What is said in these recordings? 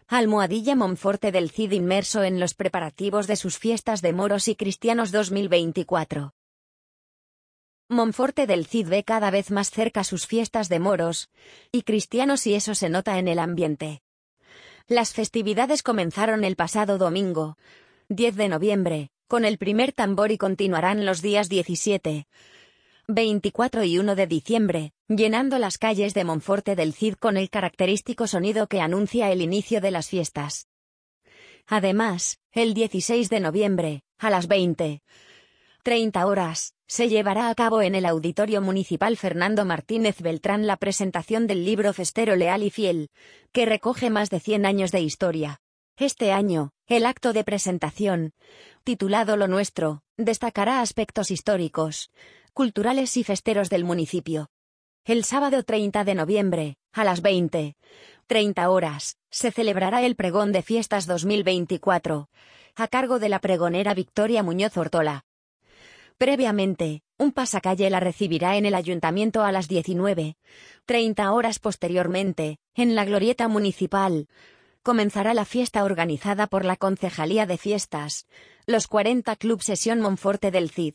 Almohadilla Monforte del Cid inmerso en los preparativos de sus fiestas de moros y cristianos 2024. Monforte del Cid ve cada vez más cerca sus fiestas de moros y cristianos y eso se nota en el ambiente. Las festividades comenzaron el pasado domingo, 10 de noviembre, con el primer tambor y continuarán los días 17, 24 y 1 de diciembre, llenando las calles de Monforte del Cid con el característico sonido que anuncia el inicio de las fiestas. Además, el 16 de noviembre, a las 20:30 horas, se llevará a cabo en el Auditorio Municipal Fernando Martínez Beltrán la presentación del libro Festero Leal y Fiel, que recoge más de 100 años de historia. Este año, el acto de presentación, titulado Lo Nuestro, destacará aspectos históricos, culturales y festeros del municipio. El sábado 30 de noviembre, a las 20:30 horas, se celebrará el Pregón de Fiestas 2024, a cargo de la pregonera Victoria Muñoz Ortola. Previamente, un pasacalle la recibirá en el ayuntamiento a las 19:30 horas. Posteriormente, en la glorieta municipal, comenzará la fiesta organizada por la Concejalía de Fiestas, los 40 Club Sesión Monforte del Cid.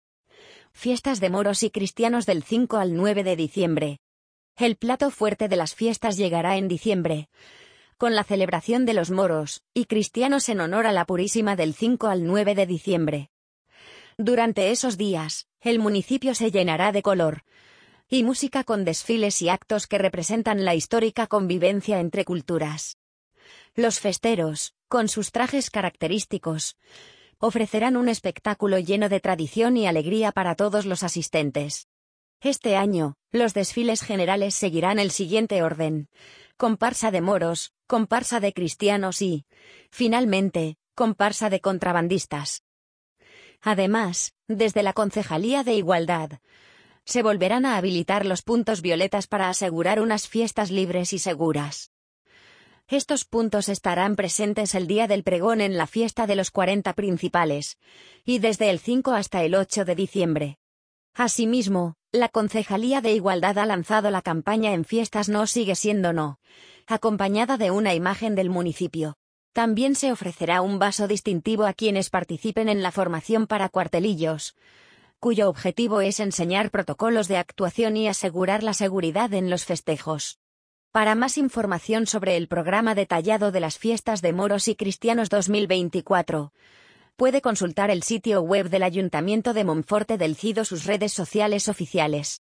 Fiestas de moros y cristianos del 5 al 9 de diciembre. El plato fuerte de las fiestas llegará en diciembre, con la celebración de los moros y cristianos en honor a la Purísima del 5 al 9 de diciembre. Durante esos días, el municipio se llenará de color y música con desfiles y actos que representan la histórica convivencia entre culturas. Los festeros, con sus trajes característicos, ofrecerán un espectáculo lleno de tradición y alegría para todos los asistentes. Este año, los desfiles generales seguirán el siguiente orden: comparsa de moros, comparsa de cristianos y, finalmente, comparsa de contrabandistas. Además, desde la Concejalía de Igualdad, se volverán a habilitar los puntos violetas para asegurar unas fiestas libres y seguras. Estos puntos estarán presentes el día del pregón en la fiesta de los 40 principales, y desde el 5 hasta el 8 de diciembre. Asimismo, la Concejalía de Igualdad ha lanzado la campaña En Fiestas No Sigue Siendo No, acompañada de una imagen del municipio. También se ofrecerá un vaso distintivo a quienes participen en la formación para cuartelillos, cuyo objetivo es enseñar protocolos de actuación y asegurar la seguridad en los festejos. Para más información sobre el programa detallado de las fiestas de moros y cristianos 2024, puede consultar el sitio web del Ayuntamiento de Monforte del Cid o sus redes sociales oficiales.